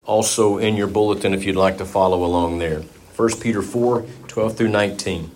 also in your bulletin if you'd like to follow along there. 1 Peter 4, 12 through 19.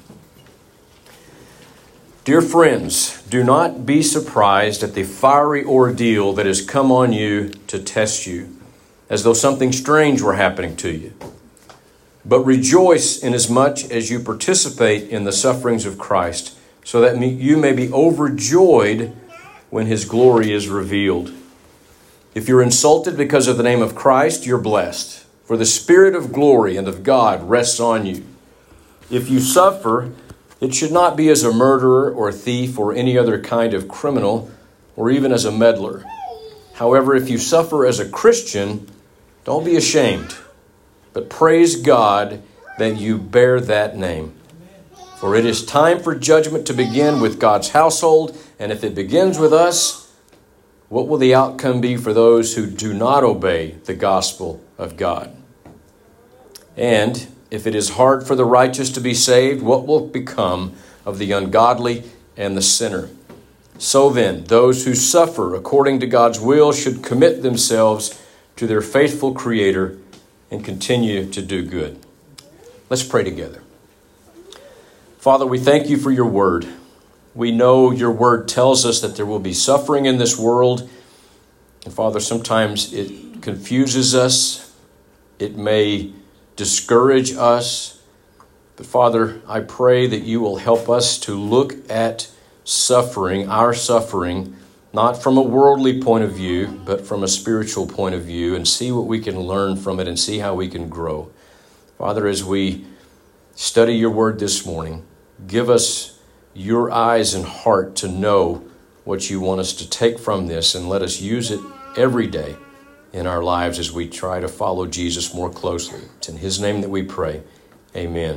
Dear friends, do not be surprised at the fiery ordeal that has come on you to test you, as though something strange were happening to you. But rejoice inasmuch as you participate in the sufferings of Christ, so that you may be overjoyed when his glory is revealed. If you're insulted because of the name of Christ, you're blessed, for the Spirit of glory and of God rests on you. If you suffer, it should not be as a murderer or a thief or any other kind of criminal, or even as a meddler. However, if you suffer as a Christian, don't be ashamed, but praise God that you bear that name. For it is time for judgment to begin with God's household, and if it begins with us, what will the outcome be for those who do not obey the gospel of God? And if it is hard for the righteous to be saved, what will become of the ungodly and the sinner? So then, those who suffer according to God's will should commit themselves to their faithful Creator and continue to do good. Let's pray together. Father, we thank you for your word. We know your word tells us that there will be suffering in this world. And Father, sometimes it confuses us. It may discourage us. But Father, I pray that you will help us to look at suffering, our suffering, not from a worldly point of view, but from a spiritual point of view, and see what we can learn from it and see how we can grow. Father, as we study your word this morning, give us your eyes and heart to know what you want us to take from this, and let us use it every day in our lives as we try to follow Jesus more closely. It's in his name that we pray. Amen.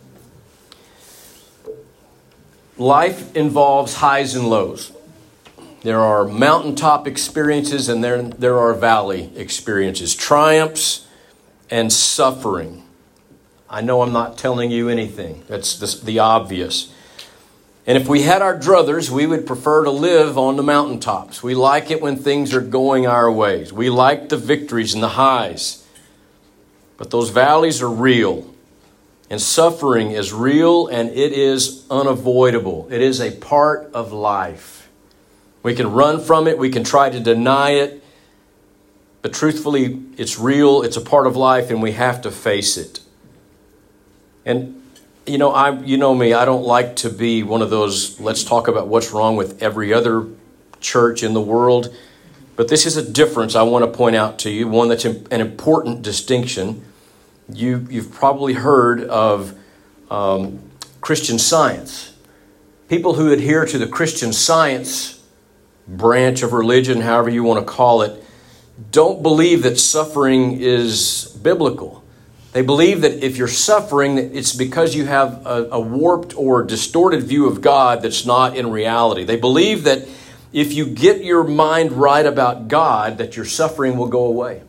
Life involves highs and lows. There are mountaintop experiences and there are valley experiences, triumphs and suffering. I know I'm not telling you anything. That's the obvious. And if we had our druthers, we would prefer to live on the mountaintops. We like it when things are going our ways. We like the victories and the highs. But those valleys are real. And suffering is real, and it is unavoidable. It is a part of life. We can run from it. We can try to deny it. But truthfully, it's real. It's a part of life, and we have to face it. And you know me, I don't like to be one of those, let's talk about what's wrong with every other church in the world. But this is a difference I want to point out to you, one that's an important distinction. You've probably heard of Christian Science. People who adhere to the Christian Science branch of religion, however you want to call it, don't believe that suffering is biblical. They believe that if you're suffering, it's because you have a warped or distorted view of God that's not in reality. They believe that if you get your mind right about God, that your suffering will go away.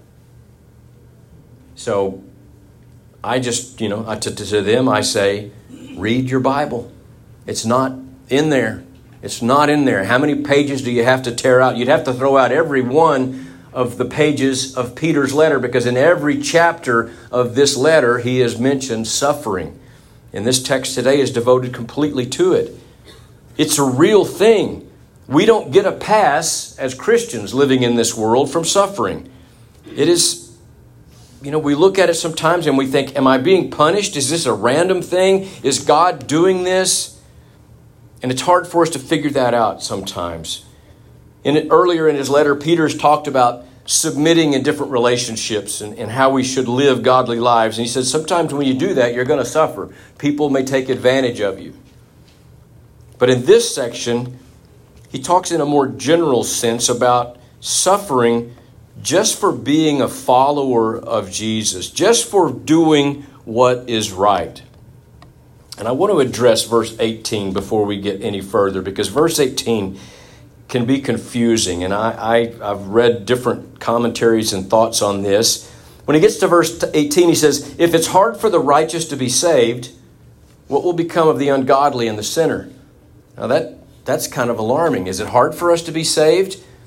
So I just, to them I say, read your Bible. It's not in there. It's not in there. How many pages do you have to tear out? You'd have to throw out every one of the pages of Peter's letter, because in every chapter of this letter, he has mentioned suffering. And this text today is devoted completely to it. It's a real thing. We don't get a pass as Christians living in this world from suffering. It is, we look at it sometimes and we think, am I being punished? Is this a random thing? Is God doing this? And it's hard for us to figure that out sometimes. Earlier in his letter, Peter's talked about submitting in different relationships and how we should live godly lives. And he says, sometimes when you do that, you're going to suffer. People may take advantage of you. But in this section, he talks in a more general sense about suffering just for being a follower of Jesus, just for doing what is right. And I want to address verse 18 before we get any further, because verse 18 can be confusing, and I've read different commentaries and thoughts on this. When he gets to verse 18, he says, if it's hard for the righteous to be saved, what will become of the ungodly and the sinner? Now that's kind of alarming. Is it hard for us to be saved?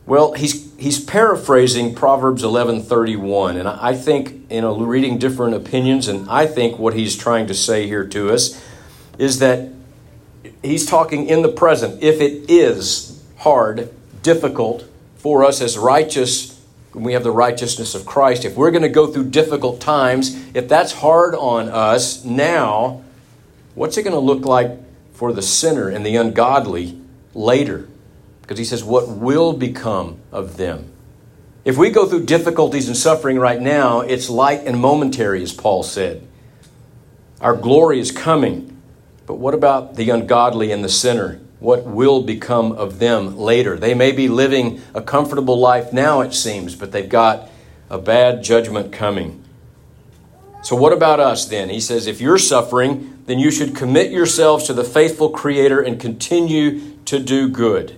Well, he's paraphrasing Proverbs 11:31, and I think, reading different opinions, and I think what he's trying to say here to us is that he's talking in the present. If it is hard, difficult for us as righteous, when we have the righteousness of Christ, if we're going to go through difficult times, if that's hard on us now, what's it going to look like for the sinner and the ungodly later? Because he says, what will become of them? If we go through difficulties and suffering right now, it's light and momentary, as Paul said. Our glory is coming. But what about the ungodly and the sinner? What will become of them later? They may be living a comfortable life now, it seems, but they've got a bad judgment coming. So what about us then? He says, if you're suffering, then you should commit yourselves to the faithful Creator and continue to do good.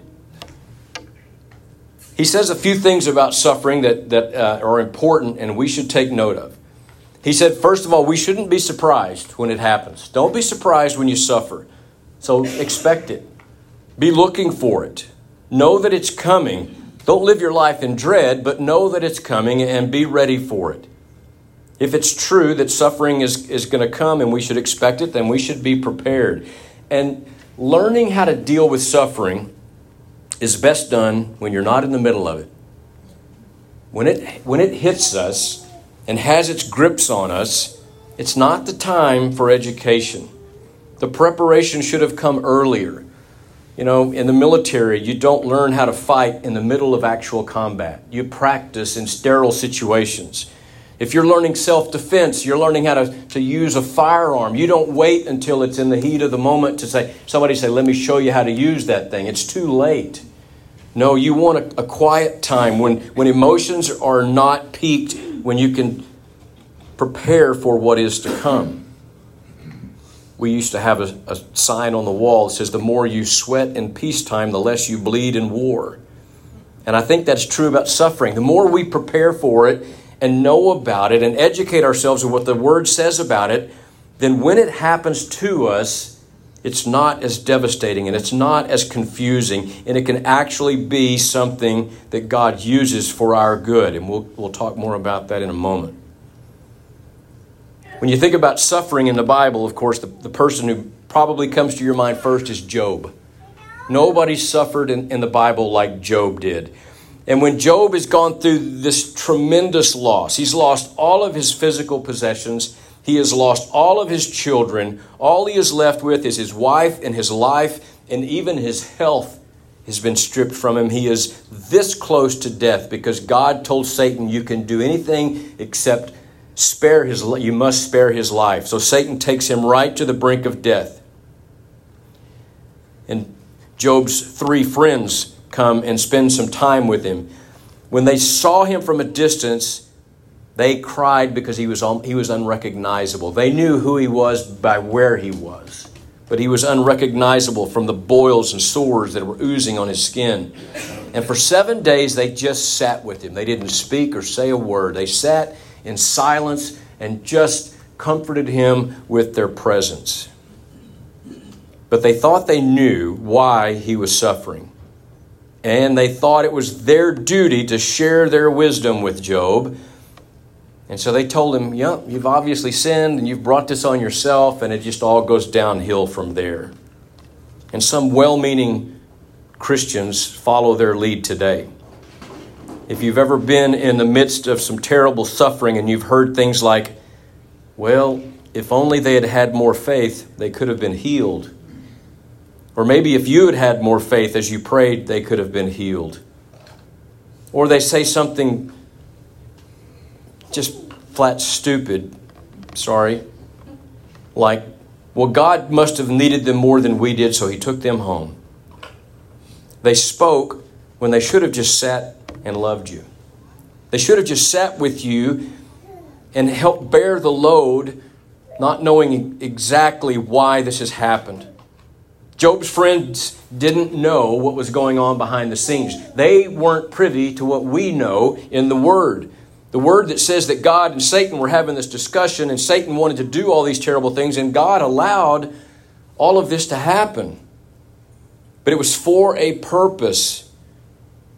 He says a few things about suffering that are important and we should take note of. He said, first of all, we shouldn't be surprised when it happens. Don't be surprised when you suffer. So expect it. Be looking for it. Know that it's coming. Don't live your life in dread, but know that it's coming and be ready for it. If it's true that suffering is going to come and we should expect it, then we should be prepared. And learning how to deal with suffering is best done when you're not in the middle of it. When it hits us and has its grips on us, it's not the time for education. The preparation should have come earlier. In the military, you don't learn how to fight in the middle of actual combat. You practice in sterile situations. If you're learning self-defense, you're learning how to use a firearm. You don't wait until it's in the heat of the moment to say, let me show you how to use that thing. It's too late. No, you want a quiet time when emotions are not peaked, when you can prepare for what is to come. We used to have a sign on the wall that says, the more you sweat in peacetime, the less you bleed in war. And I think that's true about suffering. The more we prepare for it and know about it and educate ourselves on what the Word says about it, then when it happens to us, it's not as devastating and it's not as confusing, and it can actually be something that God uses for our good. And we'll talk more about that in a moment. When you think about suffering in the Bible, of course, the person who probably comes to your mind first is Job. Nobody suffered in the Bible like Job did. And when Job has gone through this tremendous loss, he's lost all of his physical possessions. He has lost all of his children. All he is left with is his wife and his life, and even his health has been stripped from him. He is this close to death because God told Satan, you can do anything except you must spare his life. So Satan takes him right to the brink of death. And Job's 3 friends come and spend some time with him. When they saw him from a distance, they cried because he was unrecognizable. They knew who he was by where he was, but he was unrecognizable from the boils and sores that were oozing on his skin. And for 7 days, they just sat with him. They didn't speak or say a word. They sat in silence and just comforted him with their presence. But they thought they knew why he was suffering. And they thought it was their duty to share their wisdom with Job. And so they told him, you've obviously sinned and you've brought this on yourself, and it just all goes downhill from there. And some well-meaning Christians follow their lead today. If you've ever been in the midst of some terrible suffering and you've heard things like, well, if only they had had more faith, they could have been healed. Or maybe if you had had more faith as you prayed, they could have been healed. Or they say something just flat stupid, like, well, God must have needed them more than we did, so he took them home. They spoke when they should have just sat and loved you. They should have just sat with you and helped bear the load, not knowing exactly why this has happened. Job's friends didn't know what was going on behind the scenes. They weren't privy to what we know in the Word. The Word that says that God and Satan were having this discussion, and Satan wanted to do all these terrible things, and God allowed all of this to happen. But it was for a purpose.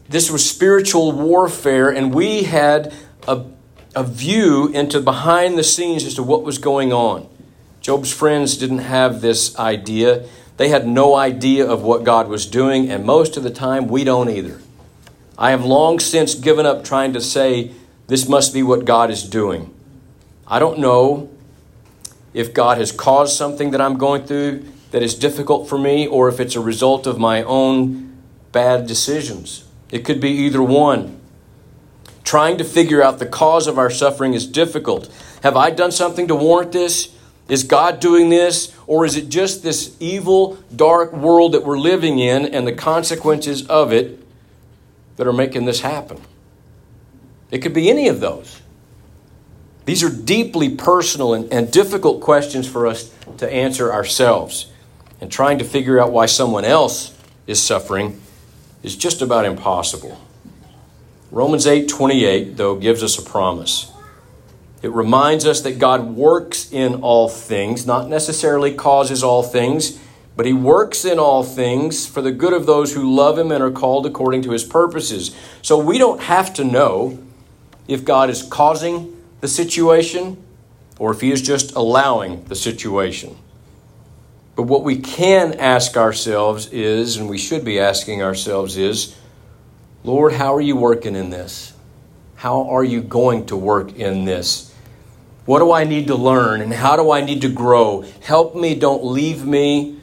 this was spiritual warfare, and we had a view into behind the scenes as to what was going on. Job's friends didn't have this idea. They had no idea of what God was doing, and most of the time we don't either. I have long since given up trying to say this must be what God is doing. I don't know if God has caused something that I'm going through that is difficult for me, or if it's a result of my own bad decisions. It could be either one. Trying to figure out the cause of our suffering is difficult. Have I done something to warrant this? Is God doing this? Or is it just this evil, dark world that we're living in and the consequences of it that are making this happen? It could be any of those. These are deeply personal and difficult questions for us to answer ourselves. And trying to figure out why someone else is suffering is just about impossible. Romans 8:28, though, gives us a promise. It reminds us that God works in all things, not necessarily causes all things, but He works in all things for the good of those who love Him and are called according to His purposes. So we don't have to know if God is causing the situation or if He is just allowing the situation. But what we can ask ourselves is, and we should be asking ourselves is, Lord, how are you working in this? How are you going to work in this? What do I need to learn and how do I need to grow? Help me, don't leave me.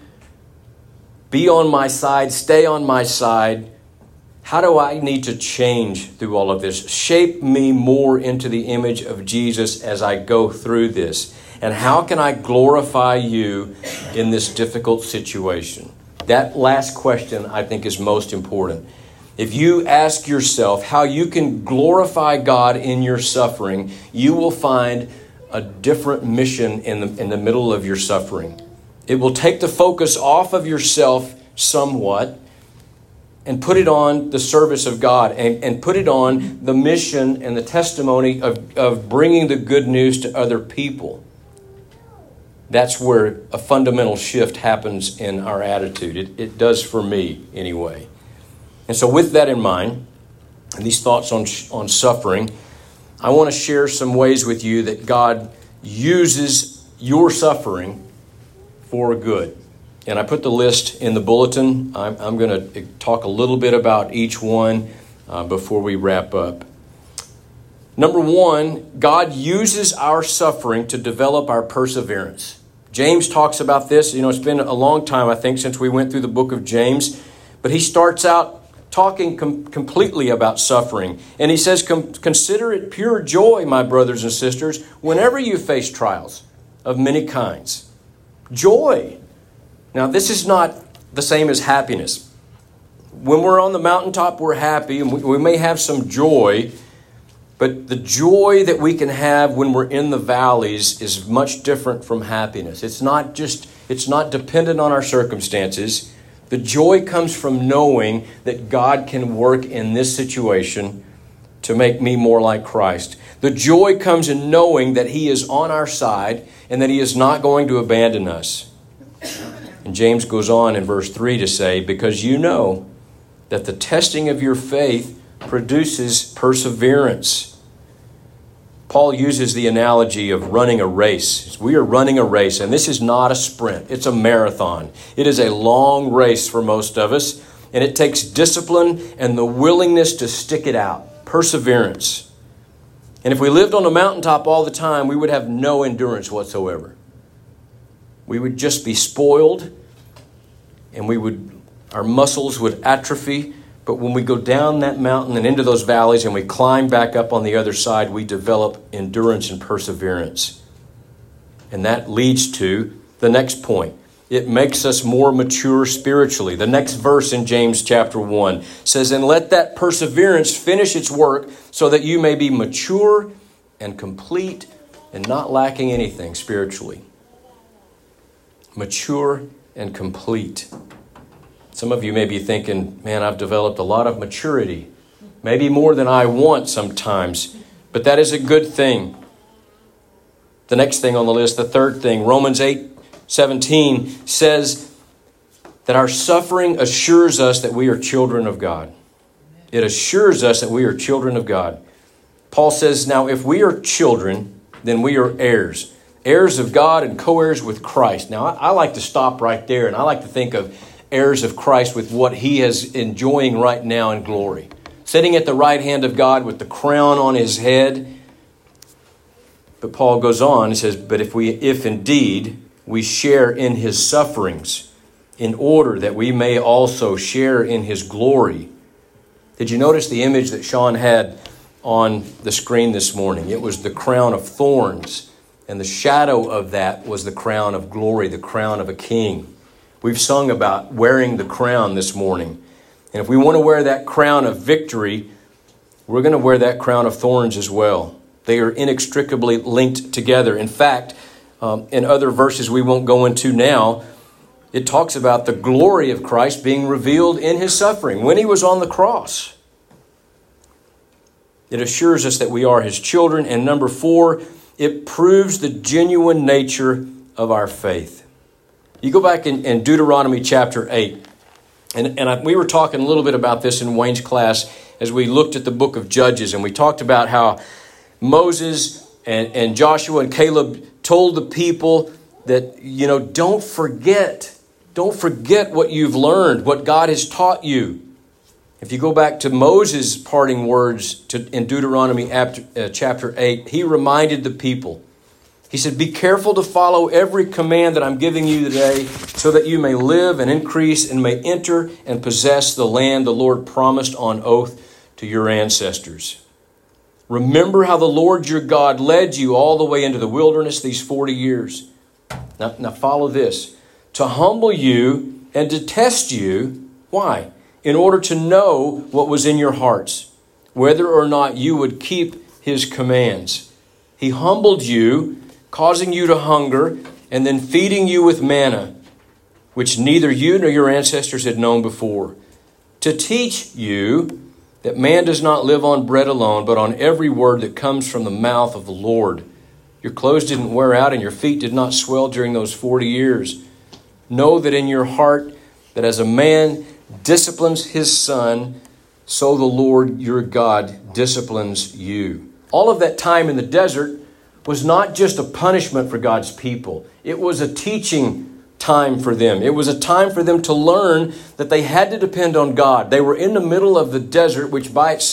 Be on my side, stay on my side. How do I need to change through all of this? Shape me more into the image of Jesus as I go through this. And how can I glorify you in this difficult situation? That last question, I think, is most important. If you ask yourself how you can glorify God in your suffering, you will find a different mission in the middle of your suffering. It will take the focus off of yourself somewhat and put it on the service of God and put it on the mission and the testimony of bringing the good news to other people. That's where a fundamental shift happens in our attitude. It does for me anyway. And so with that in mind, and these thoughts on suffering, I want to share some ways with you that God uses your suffering for good. And I put the list in the bulletin. I'm going to talk a little bit about each one before we wrap up. Number one, God uses our suffering to develop our perseverance. James talks about this. It's been a long time, I think, since we went through the book of James. But he starts out talking completely about suffering. And he says, consider it pure joy, my brothers and sisters, whenever you face trials of many kinds. Joy. Now, this is not the same as happiness. When we're on the mountaintop, we're happy, and we may have some joy, but the joy that we can have when we're in the valleys is much different from happiness. It's not dependent on our circumstances. The joy comes from knowing that God can work in this situation to make me more like Christ. The joy comes in knowing that He is on our side and that He is not going to abandon us. And James goes on in verse 3 to say, because you know that the testing of your faith produces perseverance. Paul uses the analogy of running a race. We are running a race, and this is not a sprint. It's a marathon. It is a long race for most of us, and it takes discipline and the willingness to stick it out, perseverance. And if we lived on a mountaintop all the time, we would have no endurance whatsoever. We would just be spoiled, and our muscles would atrophy. But when we go down that mountain and into those valleys and we climb back up on the other side, we develop endurance and perseverance. And that leads to the next point. It makes us more mature spiritually. The next verse in James chapter 1 says, and let that perseverance finish its work so that you may be mature and complete and not lacking anything spiritually. Mature and complete. Some of you may be thinking, man, I've developed a lot of maturity. Maybe more than I want sometimes. But that is a good thing. The next thing on the list, the third thing, Romans 8:17 says that our suffering assures us that we are children of God. It assures us that we are children of God. Paul says, now if we are children, then we are heirs. Heirs of God and co-heirs with Christ. Now I like to stop right there, and I like to think of heirs of Christ with what he is enjoying right now in glory. Sitting at the right hand of God with the crown on his head. But Paul goes on and says, but if indeed we share in his sufferings, in order that we may also share in his glory. Did you notice the image that Sean had on the screen this morning? It was the crown of thorns, and the shadow of that was the crown of glory, the crown of a king. We've sung about wearing the crown this morning. And if we want to wear that crown of victory, we're going to wear that crown of thorns as well. They are inextricably linked together. In fact, in other verses we won't go into now, it talks about the glory of Christ being revealed in his suffering when he was on the cross. It assures us that we are his children. And number 4, it proves the genuine nature of our faith. You go back in Deuteronomy chapter 8, we were talking a little bit about this in Wayne's class as we looked at the book of Judges, and we talked about how Moses and Joshua and Caleb told the people that, don't forget what you've learned, what God has taught you. If you go back to Moses' parting words in Deuteronomy chapter 8, he reminded the people. He said, be careful to follow every command that I'm giving you today so that you may live and increase and may enter and possess the land the Lord promised on oath to your ancestors. Remember how the Lord your God led you all the way into the wilderness these 40 years. Now follow this. To humble you and to test you. Why? In order to know what was in your hearts, whether or not you would keep his commands. He humbled you, causing you to hunger, and then feeding you with manna, which neither you nor your ancestors had known before, to teach you that man does not live on bread alone, but on every word that comes from the mouth of the Lord. Your clothes didn't wear out and your feet did not swell during those 40 years. Know that in your heart that as a man disciplines his son, so the Lord your God disciplines you. All of that time in the desert was not just a punishment for God's people. It was a teaching time for them. It was a time for them to learn that they had to depend on God. They were in the middle of the desert, which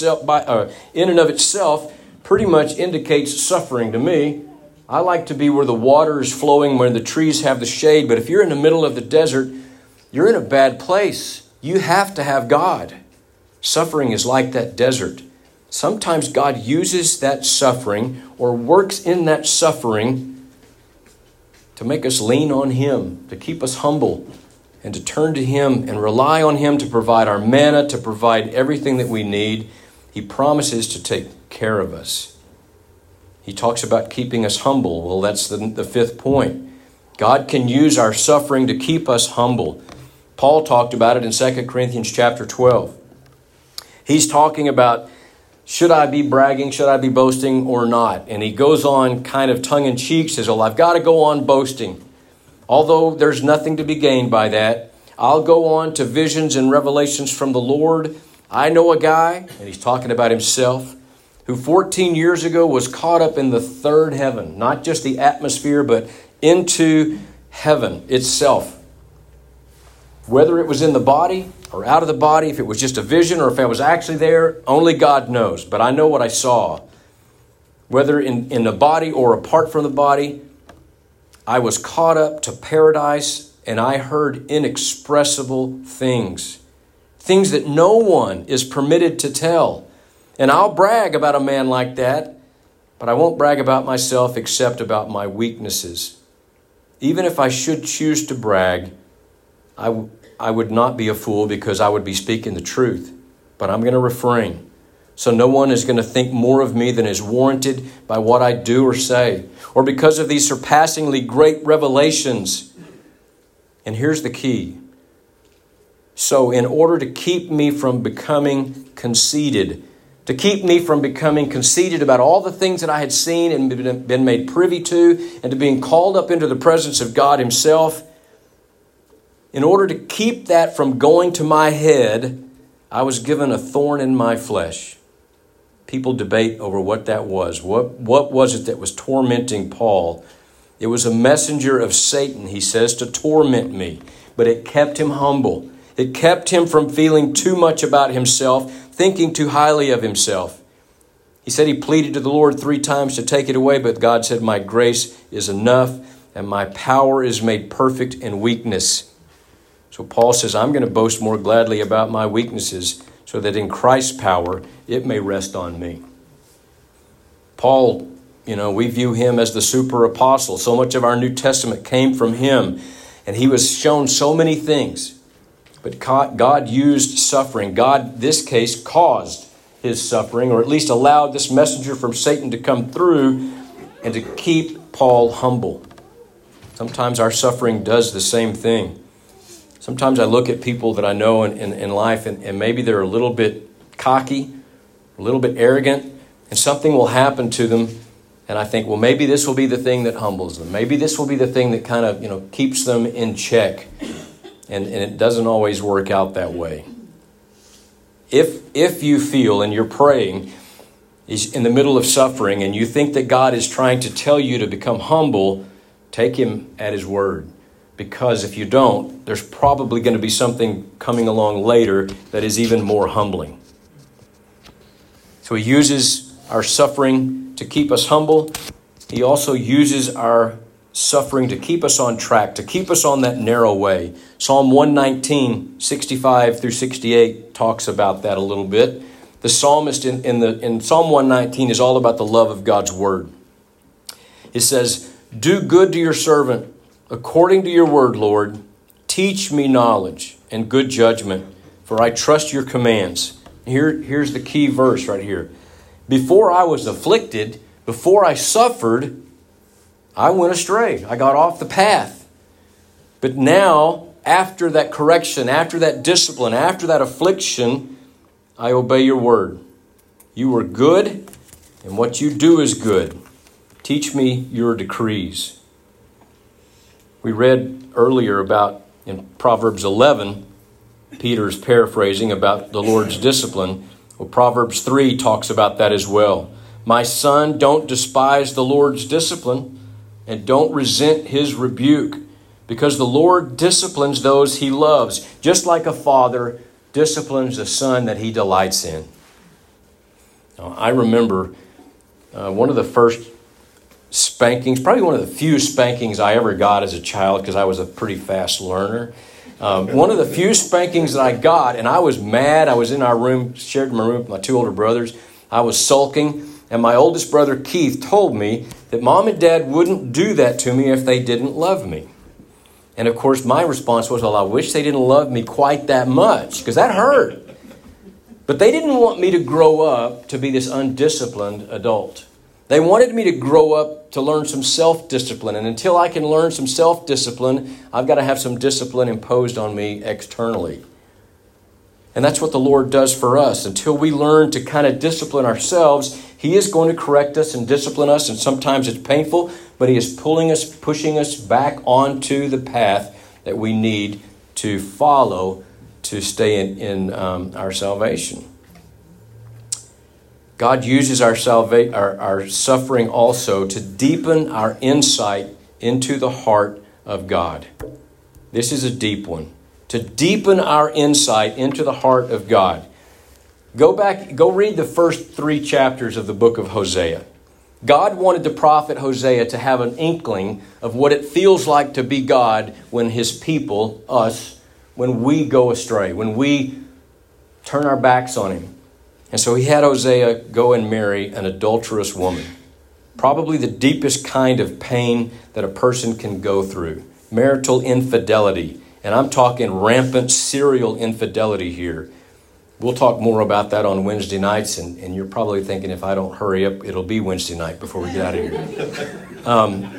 in and of itself pretty much indicates suffering to me. I like to be where the water is flowing, where the trees have the shade. But if you're in the middle of the desert, you're in a bad place. You have to have God. Suffering is like that desert. Sometimes God uses that suffering or works in that suffering to make us lean on him, to keep us humble, and to turn to him and rely on him to provide our manna, to provide everything that we need. He promises to take care of us. He talks about keeping us humble. Well, that's the 5th point. God can use our suffering to keep us humble. Paul talked about it in 2 Corinthians chapter 12. He's talking about, should I be bragging, should I be boasting or not? And he goes on kind of tongue-in-cheek, says, well, I've got to go on boasting. Although there's nothing to be gained by that, I'll go on to visions and revelations from the Lord. I know a guy, and he's talking about himself, who 14 years ago was caught up in the 3rd heaven, not just the atmosphere, but into heaven itself. Whether it was in the body or out of the body, if it was just a vision or if I was actually there, only God knows. But I know what I saw. Whether in the body or apart from the body, I was caught up to paradise and I heard inexpressible things. Things that no one is permitted to tell. And I'll brag about a man like that, but I won't brag about myself except about my weaknesses. Even if I should choose to brag, I would not be a fool because I would be speaking the truth. But I'm going to refrain. So no one is going to think more of me than is warranted by what I do or say, or because of these surpassingly great revelations. And here's the key. So in order to keep me from becoming conceited, about all the things that I had seen and been made privy to, and to being called up into the presence of God himself, in order to keep that from going to my head, I was given a thorn in my flesh. People debate over what that was. What was it that was tormenting Paul? It was a messenger of Satan, he says, to torment me. But it kept him humble. It kept him from feeling too much about himself, thinking too highly of himself. He said he pleaded to the Lord 3 times to take it away, but God said, my grace is enough, and my power is made perfect in weakness. So Paul says, I'm going to boast more gladly about my weaknesses, so that in Christ's power, it may rest on me. Paul, we view him as the super apostle. So much of our New Testament came from him, and he was shown so many things. But God used suffering. God, this case, caused his suffering, or at least allowed this messenger from Satan to come through and to keep Paul humble. Sometimes our suffering does the same thing. Sometimes I look at people that I know in life, and maybe they're a little bit cocky, a little bit arrogant, and something will happen to them, and I think, well, maybe this will be the thing that humbles them. Maybe this will be the thing that kind of, keeps them in check. And it doesn't always work out that way. If you feel and you're praying in the middle of suffering and you think that God is trying to tell you to become humble, take him at his word. Because if you don't, there's probably going to be something coming along later that is even more humbling. So he uses our suffering to keep us humble. He also uses our suffering to keep us on track, to keep us on that narrow way. Psalm 119, 65 through 68 talks about that a little bit. The psalmist in Psalm 119 is all about the love of God's word. It says, do good to your servant according to your word, Lord. Teach me knowledge and good judgment, for I trust your commands. Here's the key verse right here. Before I was afflicted, before I suffered, I went astray. I got off the path. But now, after that correction, after that discipline, after that affliction, I obey your word. You are good, and what you do is good. Teach me your decrees. We read earlier about, in Proverbs 11, Peter's paraphrasing about the Lord's discipline. Well, Proverbs 3 talks about that as well. My son, don't despise the Lord's discipline, and don't resent his rebuke, because the Lord disciplines those he loves, just like a father disciplines the son that he delights in. Now, I remember one of the first spankings, probably one of the few spankings I ever got as a child, because I was a pretty fast learner. One of the few spankings that I got, and I was mad. I was in our room, shared my room with my 2 older brothers. I was sulking. And my oldest brother, Keith, told me that Mom and Dad wouldn't do that to me if they didn't love me. And of course, my response was, well, I wish they didn't love me quite that much, because that hurt. But they didn't want me to grow up to be this undisciplined adult. They wanted me to grow up to learn some self-discipline. And until I can learn some self-discipline, I've got to have some discipline imposed on me externally. And that's what the Lord does for us. Until we learn to kind of discipline ourselves, he is going to correct us and discipline us. And sometimes it's painful, but he is pushing us back onto the path that we need to follow to stay in our salvation. God uses our suffering also to deepen our insight into the heart of God. This is a deep one. To deepen our insight into the heart of God. Go read the first 3 chapters of the book of Hosea. God wanted the prophet Hosea to have an inkling of what it feels like to be God when his people, us, when we go astray, when we turn our backs on him. And so he had Hosea go and marry an adulterous woman. Probably the deepest kind of pain that a person can go through. Marital infidelity. And I'm talking rampant serial infidelity here. We'll talk more about that on Wednesday nights, and you're probably thinking if I don't hurry up, it'll be Wednesday night before we get out of here.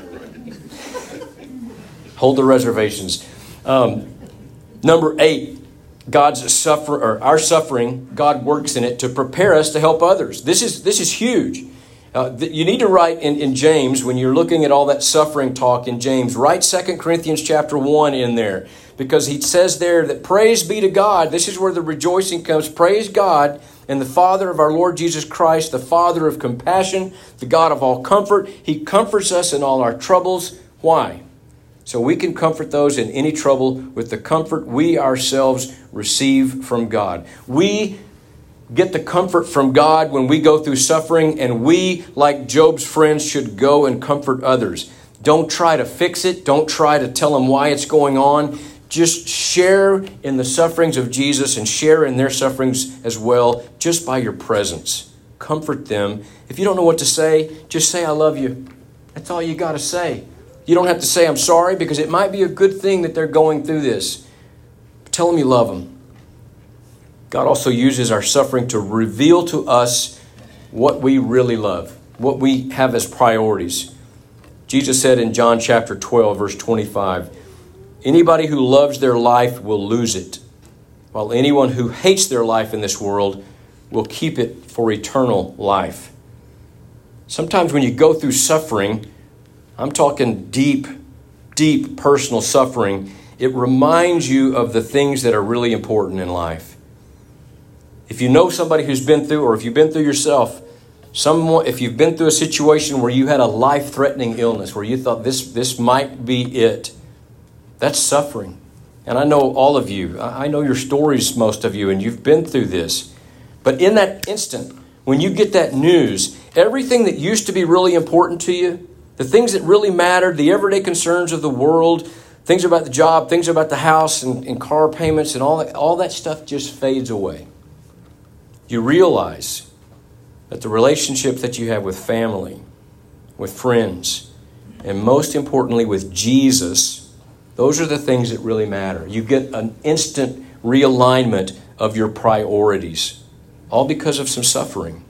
Hold the reservations. Number 8, our suffering, God works in it to prepare us to help others. This is huge. You need to write in James, when you're looking at all that suffering talk in James, write 2 Corinthians chapter 1 in there. because he says there that praise be to God. This is where the rejoicing comes. Praise God and the Father of our Lord Jesus Christ, the Father of compassion, the God of all comfort. He comforts us in all our troubles. Why? So we can comfort those in any trouble with the comfort we ourselves receive from God. We get the comfort from God when we go through suffering, and we, like Job's friends, should go and comfort others. Don't try to fix it. Don't try to tell them why it's going on. Just share in the sufferings of Jesus and share in their sufferings as well, just by your presence. Comfort them. If you don't know what to say, just say, I love you. That's all you got to say. You don't have to say, I'm sorry, because it might be a good thing that they're going through this. Tell them you love them. God also uses our suffering to reveal to us what we really love, what we have as priorities. Jesus said in John chapter 12, verse 25, anybody who loves their life will lose it, while anyone who hates their life in this world will keep it for eternal life. Sometimes when you go through suffering, I'm talking deep, deep personal suffering, it reminds you of the things that are really important in life. If you know somebody who's been through, or if you've been through yourself, if you've been through a situation where you had a life-threatening illness, where you thought this might be it, that's suffering. And I know all of you. I know your stories, most of you, and you've been through this. But in that instant, when you get that news, everything that used to be really important to you, the things that really mattered, the everyday concerns of the world, things about the job, things about the house and car payments and all that stuff just fades away. You realize that the relationships that you have with family, with friends, and most importantly with Jesus, those are the things that really matter. You get an instant realignment of your priorities, all because of some suffering.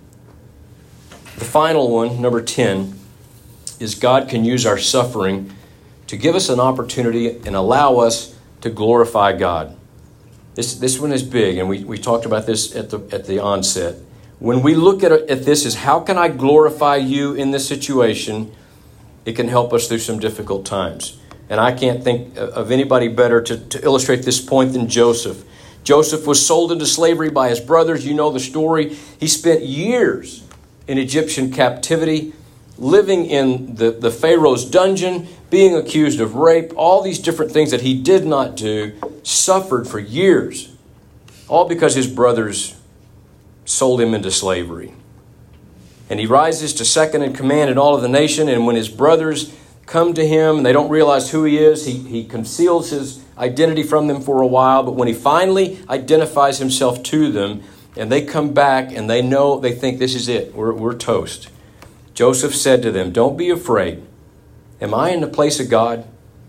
The final one, number 10, is God can use our suffering to give us an opportunity and allow us to glorify God. This one is big, and we talked about this at the onset. When we look at this as how can I glorify you in this situation, it can help us through some difficult times. And I can't think of anybody better to illustrate this point than Joseph. Joseph was sold into slavery by his brothers. You know the story. He spent years in Egyptian captivity, living in the Pharaoh's dungeon, being accused of rape, all these different things that he did not do, suffered for years, all because his brothers sold him into slavery. And he rises to second in command in all of the nation, and when his brothers come to him and they don't realize who he is, he conceals his identity from them for a while, but when he finally identifies himself to them, and they come back and they think this is it, we're toast. Joseph said to them, don't be afraid. Am I in the place of God?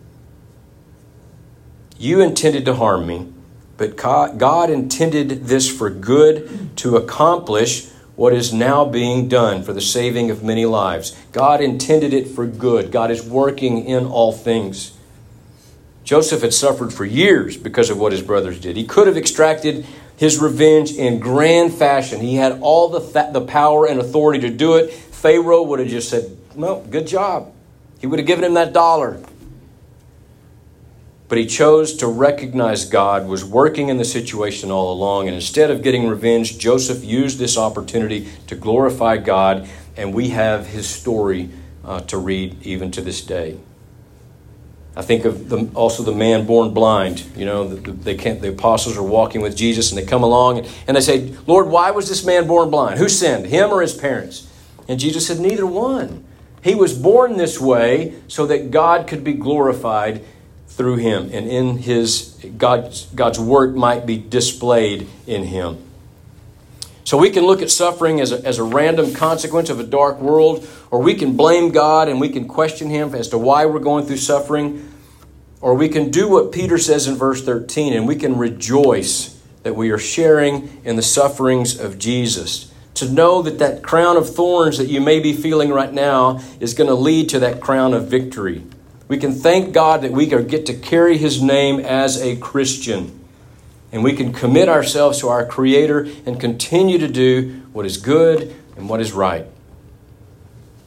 You intended to harm me, but God intended this for good, to accomplish what is now being done for the saving of many lives. God intended it for good. God is working in all things. Joseph had suffered for years because of what his brothers did. He could have extracted his revenge in grand fashion. He had all the power and authority to do it. Pharaoh would have just said, no, good job. He would have given him that $1. But he chose to recognize God was working in the situation all along. And instead of getting revenge, Joseph used this opportunity to glorify God. And we have his story to read even to this day. I think of also the man born blind. You know, the apostles are walking with Jesus and they come along and they say, Lord, why was this man born blind? Who sinned, him or his parents? And Jesus said, neither one. He was born this way so that God could be glorified through him, and in God's work might be displayed in him. So we can look at suffering as a random consequence of a dark world, or we can blame God and we can question him as to why we're going through suffering, or we can do what Peter says in verse 13, and we can rejoice that we are sharing in the sufferings of Jesus. To know that crown of thorns that you may be feeling right now is going to lead to that crown of victory. We can thank God that we get to carry his name as a Christian. And we can commit ourselves to our Creator and continue to do what is good and what is right.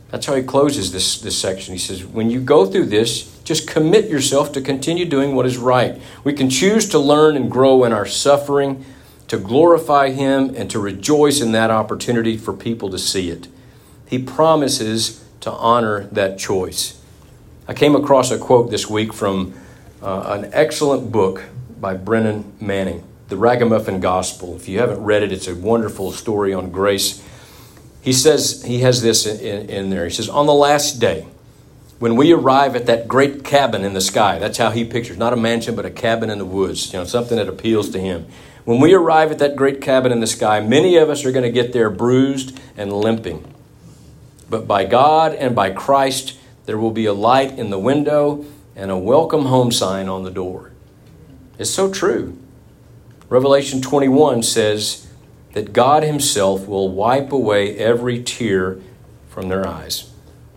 That's how he closes this section. He says, when you go through this, just commit yourself to continue doing what is right. We can choose to learn and grow in our suffering, to glorify him, and to rejoice in that opportunity for people to see it. He promises to honor that choice. I came across a quote this week from an excellent book by Brennan Manning, The Ragamuffin Gospel. If you haven't read it, it's a wonderful story on grace. He says, he has this in there. He says, on the last day, when we arrive at that great cabin in the sky, that's how he pictures, not a mansion, but a cabin in the woods, something that appeals to him. When we arrive at that great cabin in the sky, many of us are going to get there bruised and limping. But by God and by Christ, there will be a light in the window and a welcome home sign on the door. It's so true. Revelation 21 says that God himself will wipe away every tear from their eyes.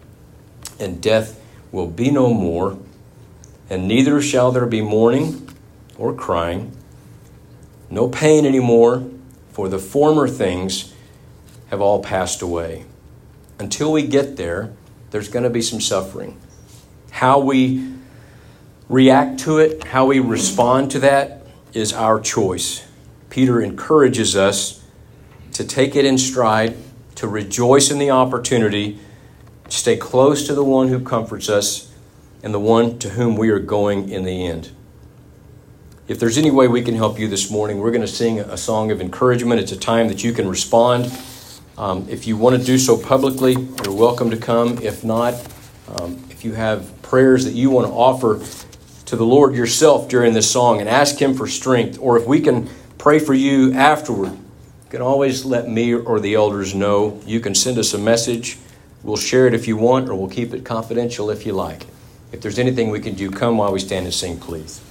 And death will be no more, and neither shall there be mourning or crying, no pain anymore, for the former things have all passed away. Until we get there, there's going to be some suffering. How we react to it, how we respond to that is our choice. Peter encourages us to take it in stride, to rejoice in the opportunity, stay close to the one who comforts us and the one to whom we are going in the end. If there's any way we can help you this morning, we're going to sing a song of encouragement. It's a time that you can respond. If you want to do so publicly, you're welcome to come. If not, if you have prayers that you want to offer to the Lord yourself during this song and ask him for strength, or if we can pray for you afterward, you can always let me or the elders know. You can send us a message. We'll share it if you want, or we'll keep it confidential if you like. If there's anything we can do, come while we stand and sing, please.